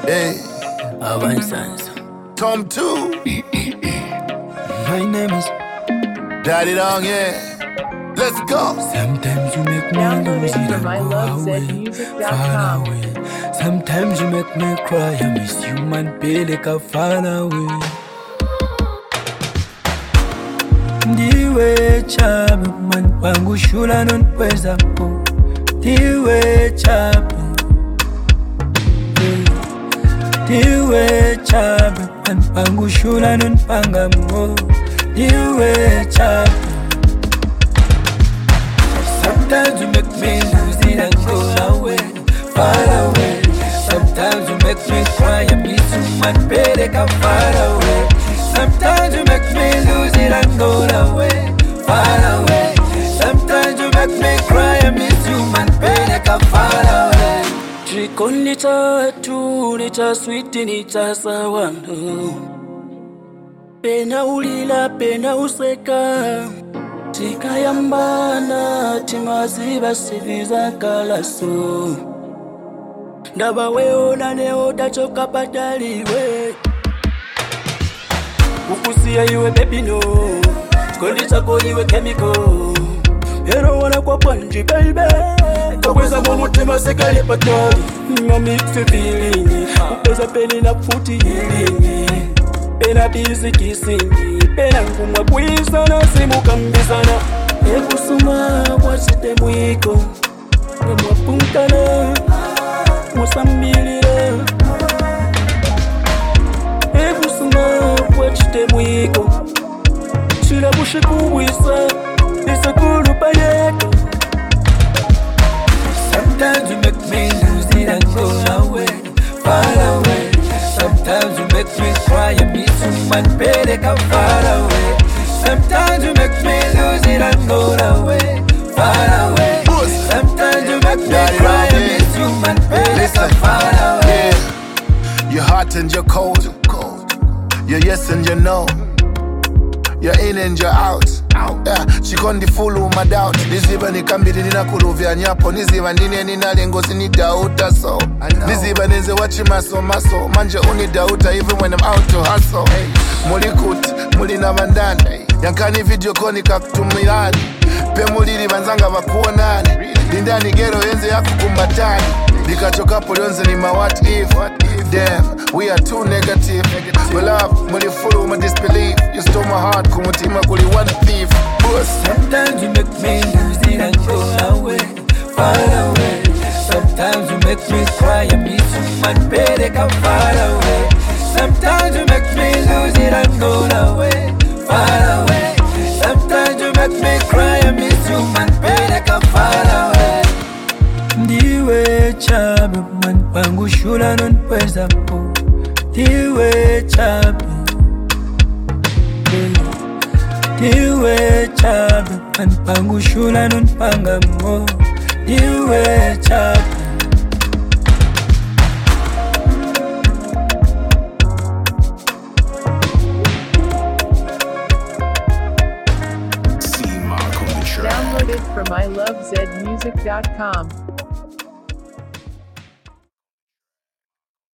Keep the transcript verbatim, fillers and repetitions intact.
Hey, Avanzanza. Tom two. My name is. Daddy Dong, yeah. Let's go. Sometimes you make me Download lose it it from and I go love away, zed music dot far com. away. Sometimes you make me cry. I miss you, man, peleka far away. Ndiwe chabe man wangu shula nonpweza po. Ndiwe chabe. Ndiwe chabe man wangu shula nonpanga mo. Ndiwe chabe. Sometimes you make me lose it and go away, far away. Sometimes you make me cry and miss you, man, peleka far away. Sometimes you make me lose it and go away, far away. Sometimes you make me cry and miss you, man, peleka far away. Chikoni tatu, nita sweet, nita sawando. Pena ulila, pena useka. Tikayambana timaziba siviza kalaso. Ndaba weona neo tachoka pataliwe. Ukusia iwe baby no, kondi chako iwe chemical. Hero wana kwa panji baby, kakweza mumutima sekali patali. Nga mixe feeling, upeza peni na futi healing. Pena busy kissing, pena ngumwa kuisana simu kambisana. Ekusuma wachite mwiko, ngemwa punkana, musambilile. Ekusuma wachite mwiko, chila bushe kubwisa, isa kulupa yeko. Sometimes you make me lose it and go away, far away. Sometimes you make me cry and miss you, man, peleka far away. Sometimes you make me lose it and go away, far away. Sometimes you make me cry and miss you, man, peleka far away. Yeah. You're hot and you're cold. You're yes and you're no. You're in and you're out. Yeah, chikondi fulu madoubt. Niziba nikambiri nina kuluvya nyapo. Niziba ndine nina lengo sinidauta so. Niziba nize wachi maso maso. Manje unidauta even when I'm out to hustle. Muli kuti, muli na bandani. Yankani video koni kakutumilani. Pe muliri banzanga bakuonani. Lindani gero yenze yaku kumbatani. Nikachoka polionze ni ma what if. Damn, we are too negative. We love, muli fulu my disbelief. You stole my heart, kumutima kuli one thief. Sometimes you make me lose it and go away, far away. Sometimes you make me cry and miss you, man, peleka far away. Sometimes you make me lose it and go away, far away. Sometimes you make me cry and miss you, man, peleka far away. Ndiwe chabe man wangu shula nonpweza po. Ndiwe chabe. Ndiwe chabe man wangu shula nonpanga mo. Ndiwe chabe. Download it from I love zed music dot com.